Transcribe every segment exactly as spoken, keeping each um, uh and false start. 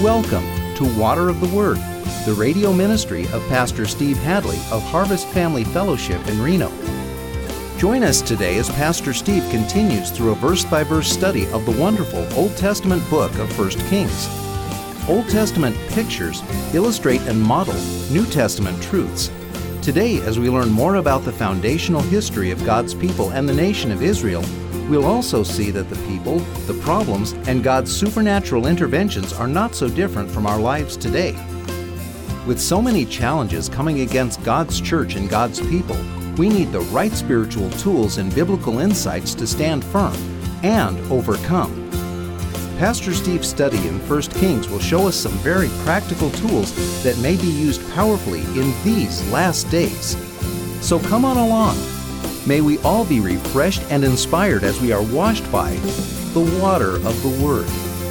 Welcome to Water of the Word, the radio ministry of Pastor Steve Hadley of Harvest Family Fellowship in Reno. Join us today as Pastor Steve continues through a verse-by-verse study of the wonderful Old Testament book of First Kings. Old Testament pictures illustrate and model New Testament truths. Today, as we learn more about the foundational history of God's people and the nation of Israel, we'll also see that the people, the problems, and God's supernatural interventions are not so different from our lives today. With so many challenges coming against God's church and God's people, we need the right spiritual tools and biblical insights to stand firm and overcome. Pastor Steve's study in First Kings will show us some very practical tools that may be used powerfully in these last days. So come on along. May we all be refreshed and inspired as we are washed by the water of the Word.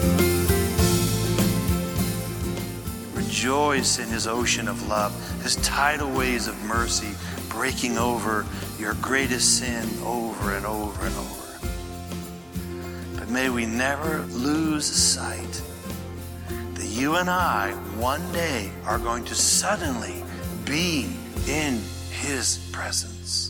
Rejoice in His ocean of love, His tidal waves of mercy breaking over your greatest sin over and over and over. But may we never lose sight that you and I one day are going to suddenly be in His presence.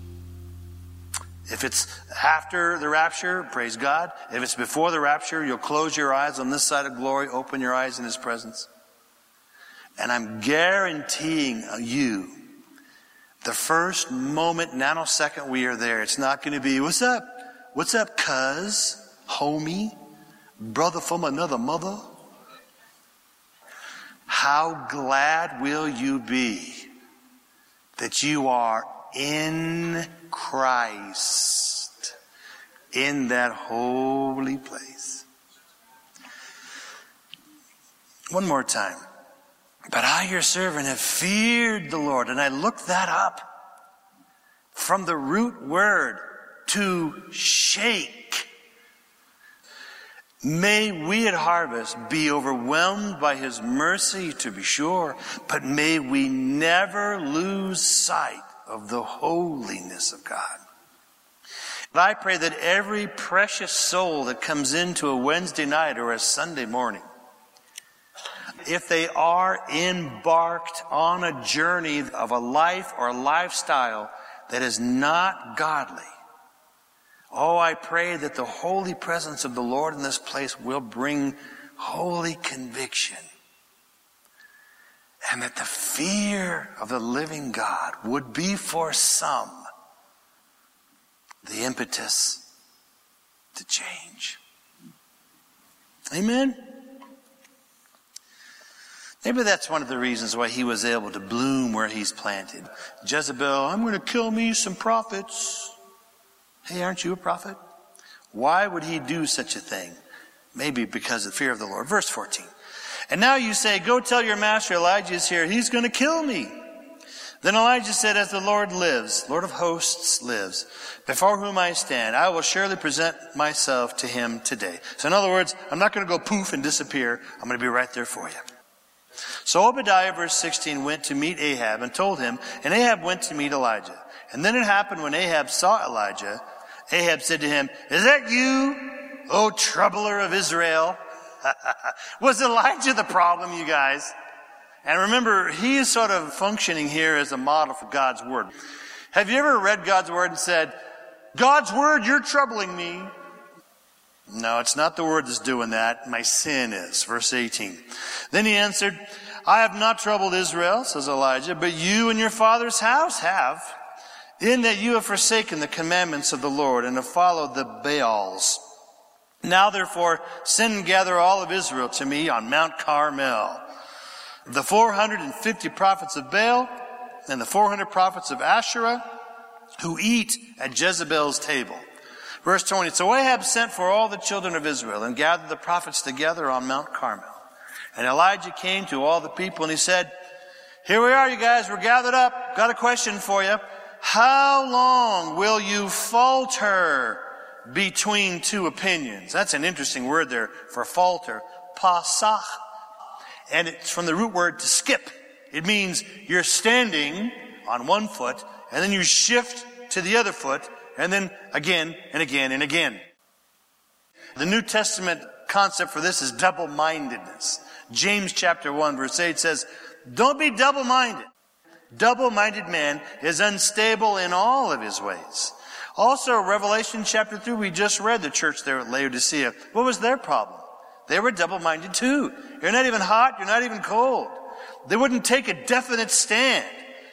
If it's after the rapture, praise God. If it's before the rapture, you'll close your eyes on this side of glory, open your eyes in His presence. And I'm guaranteeing you, the first moment, nanosecond we are there, it's not going to be, what's up? What's up, cuz? Homie? Brother from another mother? How glad will you be that you are in Christ, in that holy place. One more time. But I, your servant, have feared the Lord. And I looked that up from the root word, to shake. May we at Harvest be overwhelmed by His mercy, to be sure, but may we never lose sight of the holiness of God. And I pray that every precious soul that comes into a Wednesday night or a Sunday morning, if they are embarked on a journey of a life or a lifestyle that is not godly, oh, I pray that the holy presence of the Lord in this place will bring holy conviction. And that the fear of the living God would be for some the impetus to change. Amen? Maybe that's one of the reasons why he was able to bloom where he's planted. Jezebel, I'm going to kill me some prophets. Hey, aren't you a prophet? Why would he do such a thing? Maybe because of the fear of the Lord. Verse fourteen. And now you say, go tell your master Elijah is here. He's going to kill me. Then Elijah said, as the Lord lives, Lord of hosts lives, before whom I stand, I will surely present myself to him today. So in other words, I'm not going to go poof and disappear. I'm going to be right there for you. So Obadiah, verse sixteen, went to meet Ahab and told him, and Ahab went to meet Elijah. And then it happened when Ahab saw Elijah, Ahab said to him, is that you, O troubler of Israel? Was Elijah the problem, you guys? And remember, he is sort of functioning here as a model for God's word. Have you ever read God's word and said, God's word, you're troubling me? No, it's not the word that's doing that. My sin is. Verse eighteen. Then he answered, I have not troubled Israel, says Elijah, but you and your father's house have, in that you have forsaken the commandments of the Lord and have followed the Baals. Now therefore, send and gather all of Israel to me on Mount Carmel. The four hundred fifty prophets of Baal and the four hundred prophets of Asherah who eat at Jezebel's table. Verse twenty, so Ahab sent for all the children of Israel and gathered the prophets together on Mount Carmel. And Elijah came to all the people and he said, here we are, you guys, we're gathered up. Got a question for you. How long will you falter between two opinions? That's an interesting word there for falter. Pasach. And it's from the root word to skip. It means you're standing on one foot and then you shift to the other foot and then again and again and again. The New Testament concept for this is double-mindedness. James chapter one verse eight says, don't be double-minded. Double-minded man is unstable in all of his ways. Also, Revelation chapter three, we just read the church there at Laodicea. What was their problem? They were double-minded too. You're not even hot, you're not even cold. They wouldn't take a definite stand.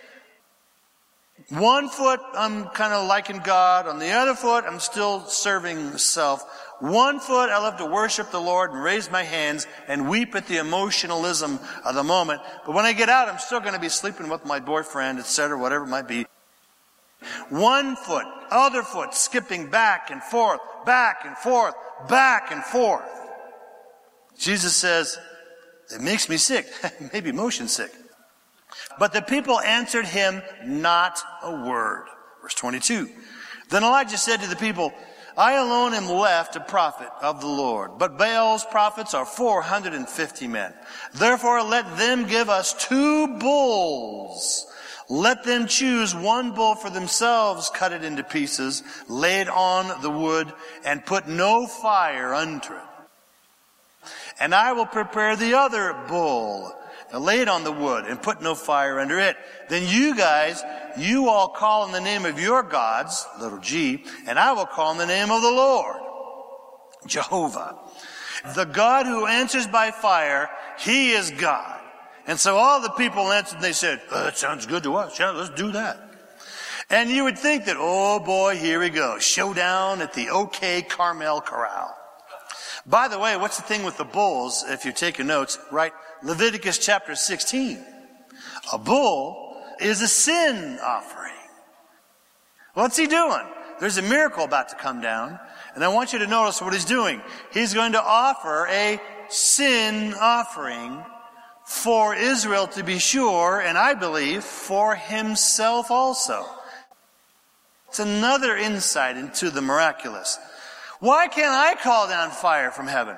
One foot, I'm kind of liking God. On the other foot, I'm still serving self. One foot, I love to worship the Lord and raise my hands and weep at the emotionalism of the moment. But when I get out, I'm still going to be sleeping with my boyfriend, et cetera, whatever it might be. One foot, other foot, skipping back and forth, back and forth, back and forth. Jesus says, it makes me sick, maybe motion sick. But the people answered him not a word. Verse twenty-two. Then Elijah said to the people, I alone am left a prophet of the Lord, but Baal's prophets are four hundred fifty men. Therefore let them give us two bulls. Let them choose one bull for themselves, cut it into pieces, lay it on the wood, and put no fire under it. And I will prepare the other bull, and lay it on the wood, and put no fire under it. Then you guys, you all call in the name of your gods, little g, and I will call in the name of the Lord, Jehovah. The God who answers by fire, he is God. And so all the people answered, and they said, oh, that sounds good to us. Yeah, let's do that. And you would think that, oh boy, here we go. Showdown at the OK Carmel Corral. By the way, what's the thing with the bulls? If you're taking notes, right? Leviticus chapter sixteen. A bull is a sin offering. What's he doing? There's a miracle about to come down. And I want you to notice what he's doing. He's going to offer a sin offering for Israel to be sure, and I believe for himself also. It's another insight into the miraculous. Why can't I call down fire from heaven?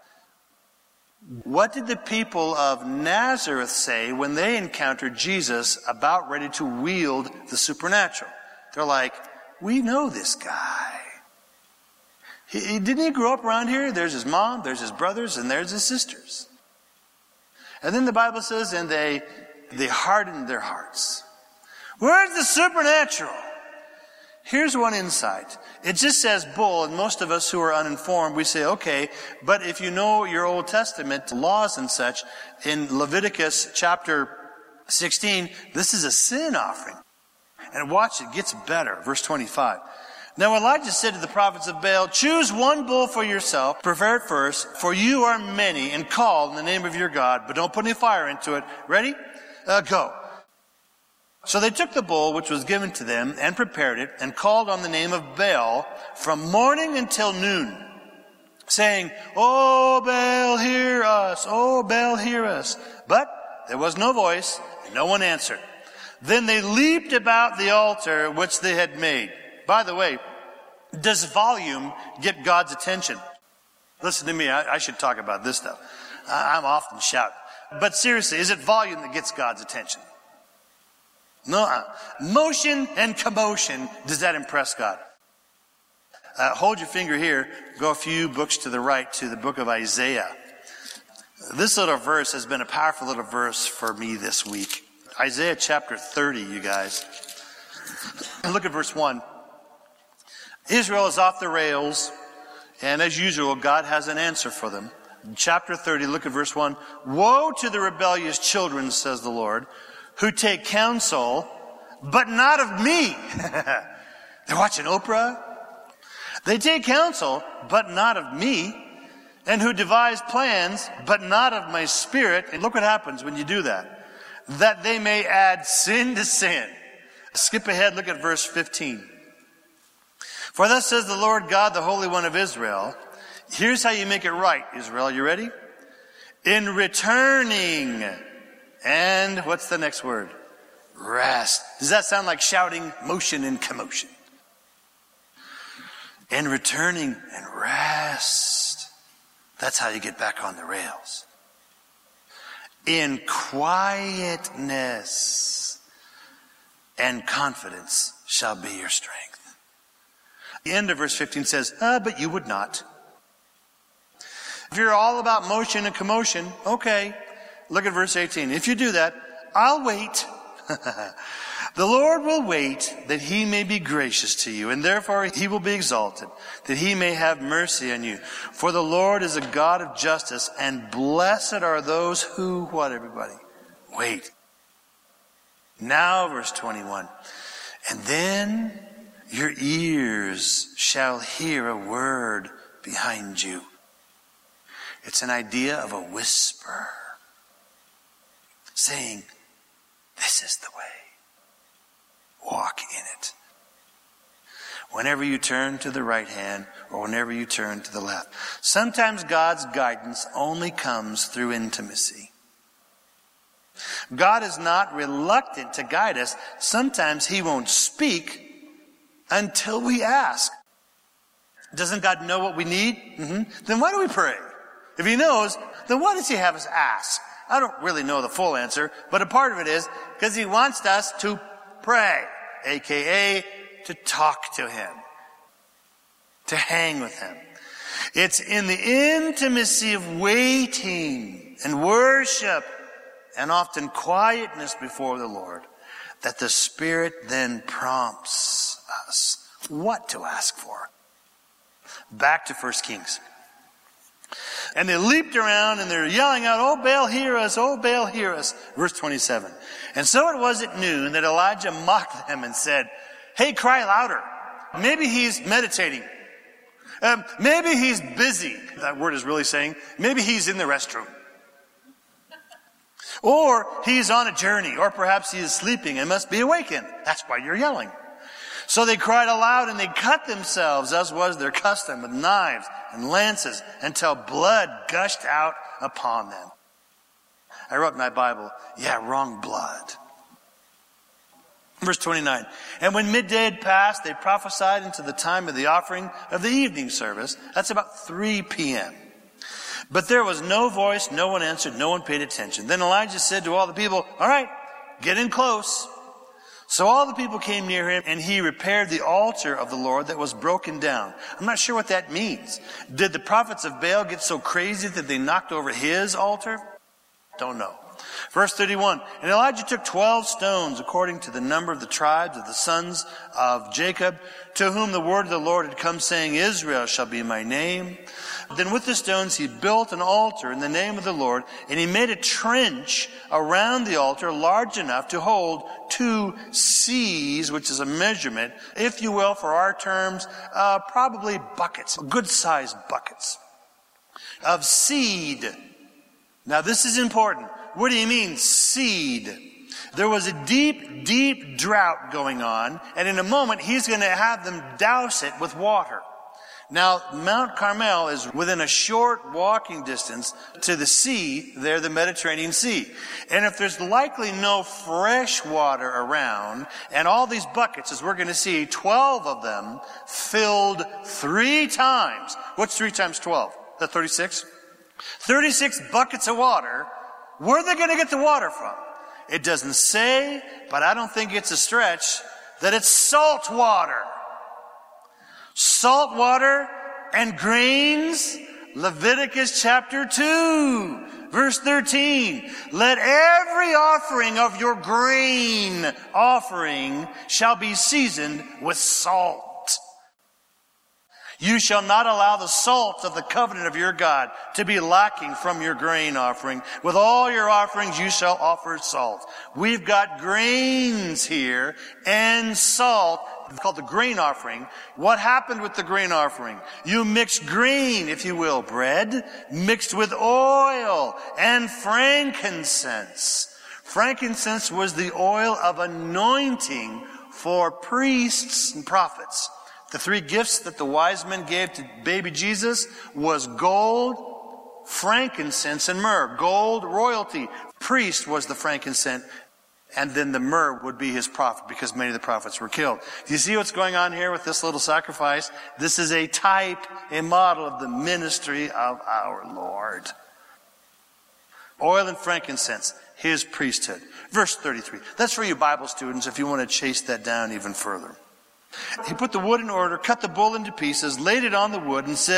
What did the people of Nazareth say when they encountered Jesus about ready to wield the supernatural? They're like, we know this guy. He, he, didn't he grow up around here? There's his mom, there's his brothers, and there's his sisters. And then the Bible says, and they, they hardened their hearts. Where's the supernatural? Here's one insight. It just says bull, and most of us who are uninformed, we say, okay, but if you know your Old Testament laws and such, in Leviticus chapter sixteen, this is a sin offering. And watch, it gets better. Verse twenty-five. Now Elijah said to the prophets of Baal, choose one bull for yourself, prepare it first, for you are many, and call in the name of your God, but don't put any fire into it. Ready? Uh, go. So they took the bull which was given to them and prepared it and called on the name of Baal from morning until noon, saying, Oh, Baal, hear us. Oh, Baal, hear us. But there was no voice, and no one answered. Then they leaped about the altar which they had made. By the way, does volume get God's attention? Listen to me, I, I should talk about this stuff. I, I'm often shouting. But seriously, is it volume that gets God's attention? No. Uh, motion and commotion, does that impress God? Uh, hold your finger here. Go a few books to the right to the book of Isaiah. This little verse has been a powerful little verse for me this week. Isaiah chapter thirty, you guys. Look at verse one. Israel is off the rails, and as usual, God has an answer for them. In chapter thirty, look at verse one. Woe to the rebellious children, says the Lord, who take counsel, but not of me. They're watching Oprah. They take counsel, but not of me, and who devise plans, but not of my spirit. And look what happens when you do that. That they may add sin to sin. Skip ahead, look at verse fifteen. For thus says the Lord God, the Holy One of Israel. Here's how you make it right, Israel. You ready? In returning. And what's the next word? Rest. Does that sound like shouting, motion, and commotion? In returning and rest. That's how you get back on the rails. In quietness and confidence shall be your strength. The end of verse fifteen says, ah, but you would not. If you're all about motion and commotion, okay. Look at verse eighteen. If you do that, I'll wait. The Lord will wait that he may be gracious to you, and therefore he will be exalted, that he may have mercy on you. For the Lord is a God of justice, and blessed are those who, what everybody? Wait. Now verse twenty-one. And then your ears shall hear a word behind you. It's an idea of a whisper, saying, this is the way. Walk in it. Whenever you turn to the right hand or whenever you turn to the left. Sometimes God's guidance only comes through intimacy. God is not reluctant to guide us. Sometimes he won't speak until we ask. Doesn't God know what we need? Mm-hmm. Then why do we pray? If he knows, then why does he have us ask? I don't really know the full answer, but a part of it is because he wants us to pray, a k a to talk to him, to hang with him. It's in the intimacy of waiting and worship and often quietness before the Lord that the Spirit then prompts us what to ask for. Back to First Kings. And they leaped around and they're yelling out, "Oh, Baal, hear us! Oh, Baal, hear us!" Verse twenty-seven. And so it was at noon that Elijah mocked them and said, "Hey, cry louder. Maybe he's meditating. Um, maybe he's busy." That word is really saying, maybe he's in the restroom. Or he's on a journey. Or perhaps he is sleeping and must be awakened. That's why you're yelling. So they cried aloud and they cut themselves, as was their custom, with knives and lances until blood gushed out upon them. I wrote in my Bible, yeah, wrong blood. Verse twenty-nine. And when midday had passed, they prophesied into the time of the offering of the evening service. That's about three p.m. But there was no voice, no one answered, no one paid attention. Then Elijah said to all the people, "All right, get in close." So all the people came near him, and he repaired the altar of the Lord that was broken down. I'm not sure what that means. Did the prophets of Baal get so crazy that they knocked over his altar? Don't know. Verse thirty-one. And Elijah took twelve stones according to the number of the tribes of the sons of Jacob, to whom the word of the Lord had come, saying, "Israel shall be my name." Then with the stones he built an altar in the name of the Lord, and he made a trench around the altar large enough to hold two seas, which is a measurement, if you will, for our terms, uh, probably buckets, good-sized buckets of seed. Now this is important. What do you mean, seed? There was a deep, deep drought going on, and in a moment he's going to have them douse it with water. Now, Mount Carmel is within a short walking distance to the sea, there, the Mediterranean Sea. And if there's likely no fresh water around, and all these buckets, as we're going to see, twelve of them filled three times. What's three times twelve? Is that thirty-six? thirty-six buckets of water. Where are they going to get the water from? It doesn't say, but I don't think it's a stretch, that it's salt water. Salt water and grains. Leviticus chapter two, verse thirteen. Let every offering of your grain offering shall be seasoned with salt. You shall not allow the salt of the covenant of your God to be lacking from your grain offering. With all your offerings you shall offer salt. We've got grains here and salt. It's called the grain offering. What happened with the grain offering? You mixed grain, if you will, bread, mixed with oil and frankincense. Frankincense was the oil of anointing for priests and prophets. The three gifts that the wise men gave to baby Jesus was gold, frankincense, and myrrh. Gold, royalty. Priest was the frankincense. And then the myrrh would be his prophet, because many of the prophets were killed. Do you see what's going on here with this little sacrifice? This is a type, a model of the ministry of our Lord. Oil and frankincense, his priesthood. Verse thirty-three. That's for you Bible students if you want to chase that down even further. He put the wood in order, cut the bull into pieces, laid it on the wood, and said,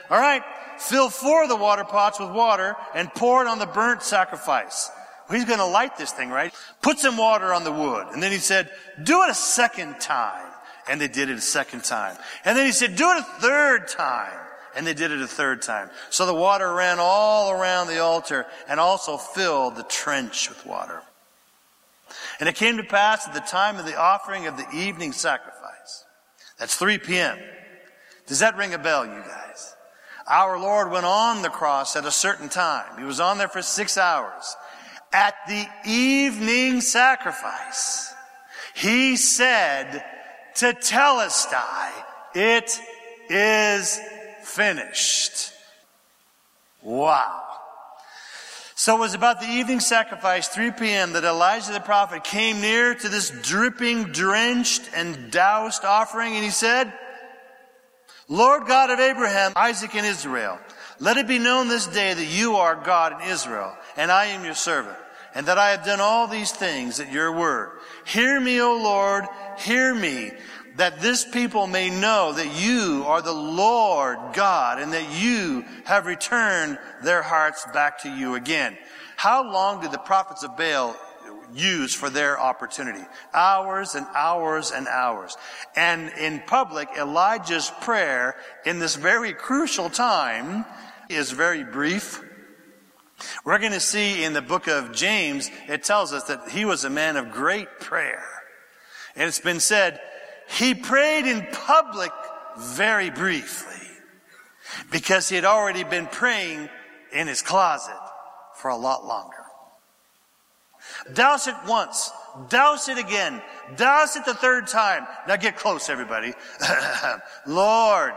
all right, fill four of the water pots with water and pour it on the burnt sacrifice. Well, he's going to light this thing, right? Put some water on the wood. And then he said, do it a second time. And they did it a second time. And then he said, do it a third time. And they did it a third time. So the water ran all around the altar and also filled the trench with water. And it came to pass at the time of the offering of the evening sacrifice. That's three p.m. Does that ring a bell, you guys? Our Lord went on the cross at a certain time. He was on there for six hours. At the evening sacrifice, he said to Telestai, it is finished. Wow. So it was about the evening sacrifice, three p.m., that Elijah the prophet came near to this dripping, drenched, and doused offering, and he said, Lord God of Abraham, Isaac, and Israel, let it be known this day that you are God in Israel, and I am your servant, and that I have done all these things at your word. Hear me, O Lord, hear me, that this people may know that you are the Lord God, and that you have returned their hearts back to you again. How long did the prophets of Baal use for their opportunity? Hours and hours and hours. And in public, Elijah's prayer in this very crucial time is very brief. We're going to see in the book of James, it tells us that he was a man of great prayer. And it's been said, he prayed in public very briefly because he had already been praying in his closet for a lot longer. Douse it once. Douse it again. Douse it the third time. Now get close, everybody. Lord,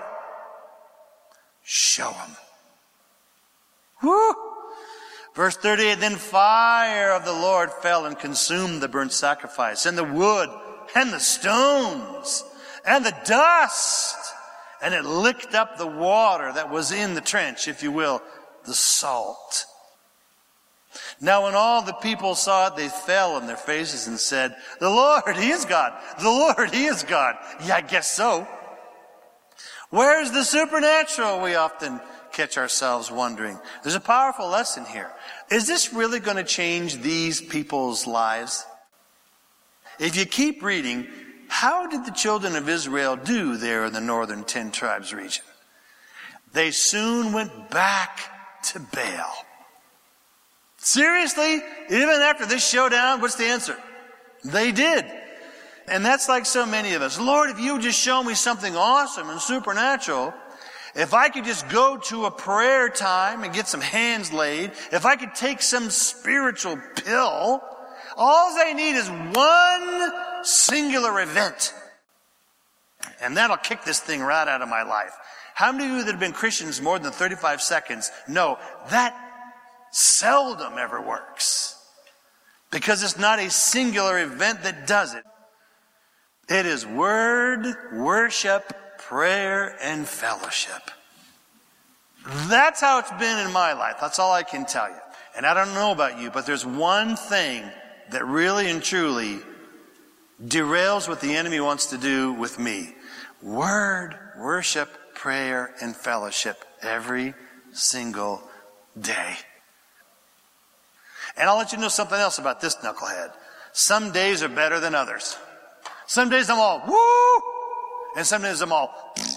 show him. Woo! Verse thirty-eight, then fire of the Lord fell and consumed the burnt sacrifice, and the wood, and the stones, and the dust, and it licked up the water that was in the trench, if you will, the salt. Now when all the people saw it, they fell on their faces and said, the Lord, he is God. The Lord, he is God. Yeah, I guess so. Where's the supernatural? We often catch ourselves wondering. There's a powerful lesson here. Is this really going to change these people's lives? If you keep reading, how did the children of Israel do there in the northern ten tribes region? They soon went back to Baal. Seriously? Even after this showdown, what's the answer? They did. And that's like so many of us. Lord, if you would just show me something awesome and supernatural, if I could just go to a prayer time and get some hands laid, if I could take some spiritual pill, all I need is one singular event. And that'll kick this thing right out of my life. How many of you that have been Christians more than thirty-five seconds know that seldom ever works? Because it's not a singular event that does it. It is word, worship, prayer, and fellowship. That's how it's been in my life. That's all I can tell you. And I don't know about you, but there's one thing that really and truly derails what the enemy wants to do with me. Word, worship, prayer, and fellowship every single day. And I'll let you know something else about this knucklehead. Some days are better than others. Some days I'm all, woo! And some days I'm all, pfft.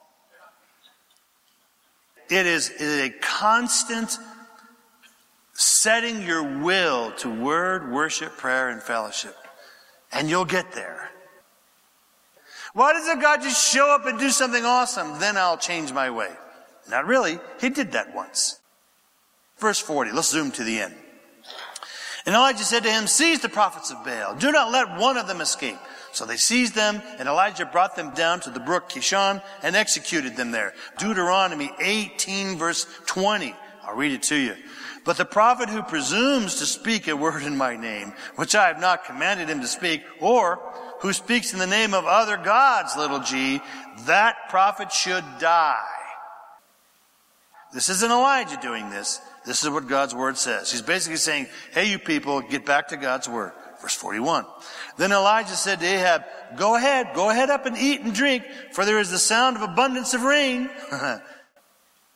It is, it is a constant setting your will to word, worship, prayer, and fellowship. And you'll get there. Why doesn't God just show up and do something awesome? Then I'll change my way. Not really. He did that once. Verse forty. Let's zoom to the end. And Elijah said to him, seize the prophets of Baal. Do not let one of them escape. So they seized them, and Elijah brought them down to the brook Kishon and executed them there. Deuteronomy eighteen, verse twenty. I'll read it to you. But the prophet who presumes to speak a word in my name, which I have not commanded him to speak, or who speaks in the name of other gods, little g, that prophet should die. This isn't Elijah doing this. This is what God's word says. He's basically saying, hey, you people, get back to God's word. Verse forty-one. Then Elijah said to Ahab, go ahead, go ahead up and eat and drink, for there is the sound of abundance of rain.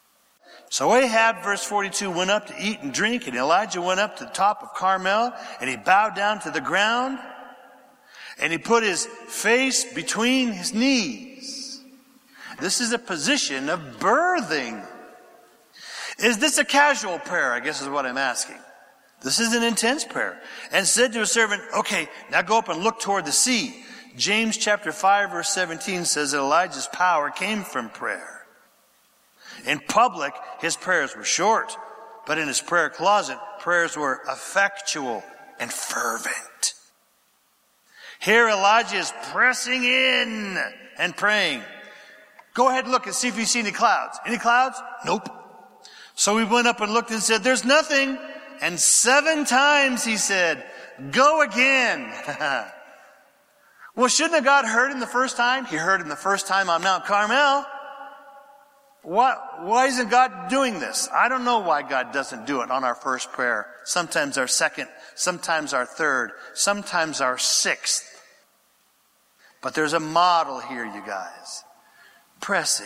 So Ahab, verse forty-two, went up to eat and drink, and Elijah went up to the top of Carmel, and he bowed down to the ground, and he put his face between his knees. This is a position of birthing. Is this a casual prayer, I guess is what I'm asking. This is an intense prayer. And said to his servant, okay, now go up and look toward the sea. James chapter five, verse seventeen says that Elijah's power came from prayer. In public, his prayers were short, but in his prayer closet, prayers were effectual and fervent. Here Elijah is pressing in and praying. Go ahead and look and see if you see any clouds. Any clouds? Nope. So he went up and looked and said, there's nothing. And seven times he said, go again. Well, shouldn't have God heard him the first time? He heard him the first time on Mount Carmel. Why, why isn't God doing this? I don't know why God doesn't do it on our first prayer. Sometimes our second, sometimes our third, sometimes our sixth. But there's a model here, you guys. Press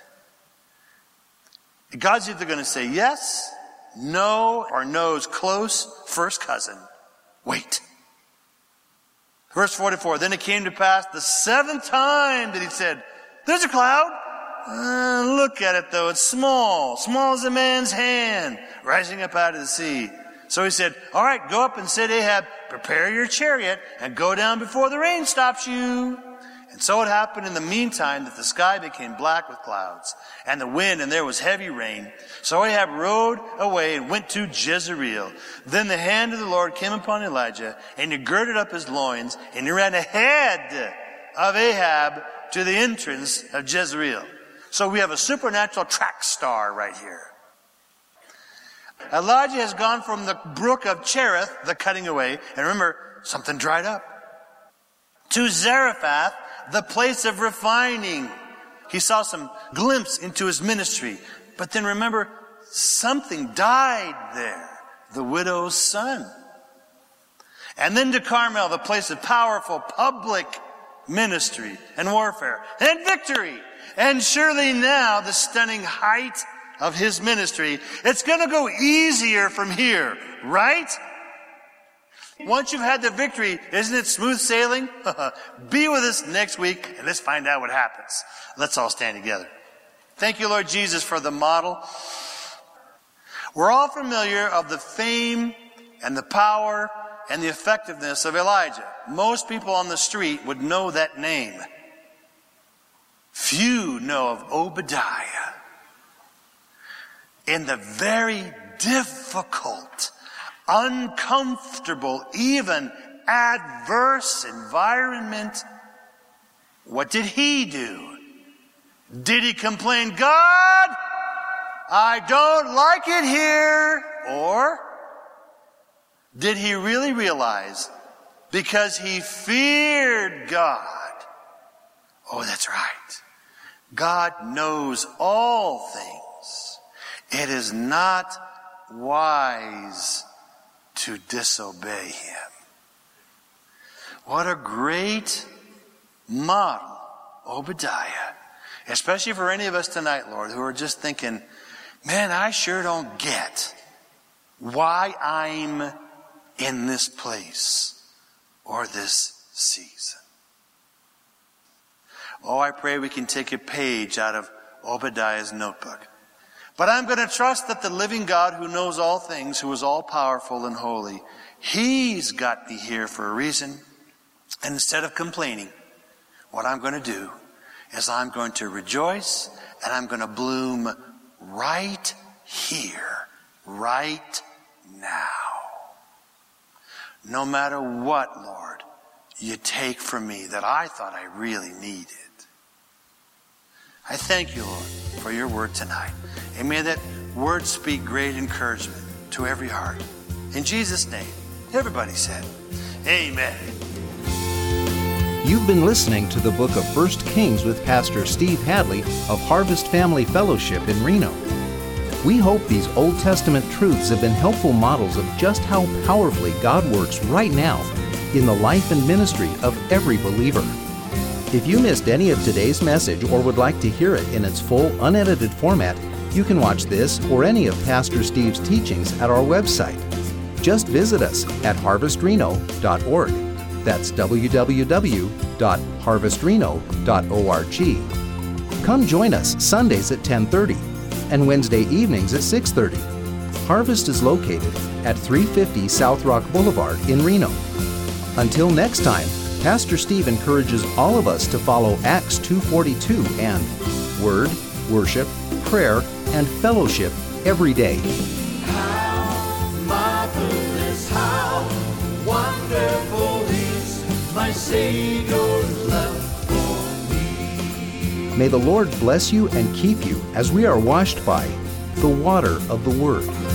in. God's either going to say yes, no, or no's close first cousin. Wait. Verse forty-four, then it came to pass the seventh time that he said, there's a cloud. Uh, look at it though, it's small, small as a man's hand, rising up out of the sea. So he said, all right, go up and say to Ahab, prepare your chariot and go down before the rain stops you. And so it happened in the meantime that the sky became black with clouds and the wind, and there was heavy rain. So Ahab rode away and went to Jezreel. Then the hand of the Lord came upon Elijah, and he girded up his loins, and he ran ahead of Ahab to the entrance of Jezreel. So we have a supernatural track star right here. Elijah has gone from the brook of Cherith, the cutting away, and remember, something dried up, to Zarephath, the place of refining. He saw some glimpse into his ministry. But then remember, something died there, the widow's son. And then to Carmel, the place of powerful public ministry and warfare and victory. And surely now, the stunning height of his ministry, it's going to go easier from here, right? Once you've had the victory, isn't it smooth sailing? Be with us next week and let's find out what happens. Let's all stand together. Thank you, Lord Jesus, for the model. We're all familiar of the fame and the power and the effectiveness of Elijah. Most people on the street would know that name. Few know of Obadiah. In the very difficult, uncomfortable, even adverse environment, what did he do? Did he complain, God, I don't like it here? Or did he really realize, because he feared God, oh, that's right, God knows all things. It is not wise to disobey him. What a great model, Obadiah. Especially for any of us tonight, Lord, who are just thinking, man, I sure don't get why I'm in this place or this season. Oh, I pray we can take a page out of Obadiah's notebook. But I'm going to trust that the living God who knows all things, who is all powerful and holy, he's got me here for a reason. And instead of complaining, what I'm going to do is I'm going to rejoice and I'm going to bloom right here, right now. No matter what, Lord, you take from me that I thought I really needed. I thank you, Lord, for your word tonight. And may that word speak great encouragement to every heart. In Jesus' name, everybody said, amen. You've been listening to the book of First Kings with Pastor Steve Hadley of Harvest Family Fellowship in Reno. We hope these Old Testament truths have been helpful models of just how powerfully God works right now in the life and ministry of every believer. If you missed any of today's message or would like to hear it in its full, unedited format, You can watch this or any of Pastor Steve's teachings at our website. Just visit us at harvest reno dot org. That's w w w dot harvest reno dot org. Come join us Sundays at ten thirty and Wednesday evenings at six thirty. Harvest is located at three fifty South Rock Boulevard in Reno. Until next time, Pastor Steve encourages all of us to follow Acts two forty-two and Word, Worship, Prayer, and Fellowship every day. How marvelous, how wonderful is my Savior's love for me. May the Lord bless you and keep you as we are washed by the water of the Word.